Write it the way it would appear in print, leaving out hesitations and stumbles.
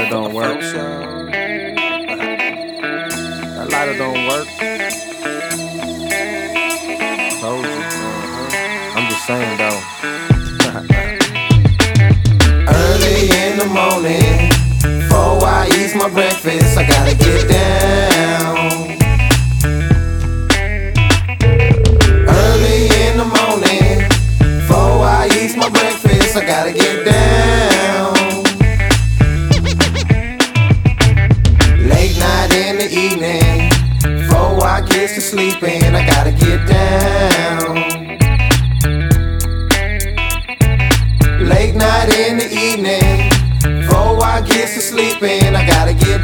lighter don't work. That lighter don't work. Told you. I'm just saying though. Early in the morning, before I eat my breakfast, I gotta get down. Early in the morning, before I eat my breakfast, I gotta get down. Late night in the evening, before I get to sleeping, I gotta get down. Late night in the evening, before I get to sleeping, I gotta get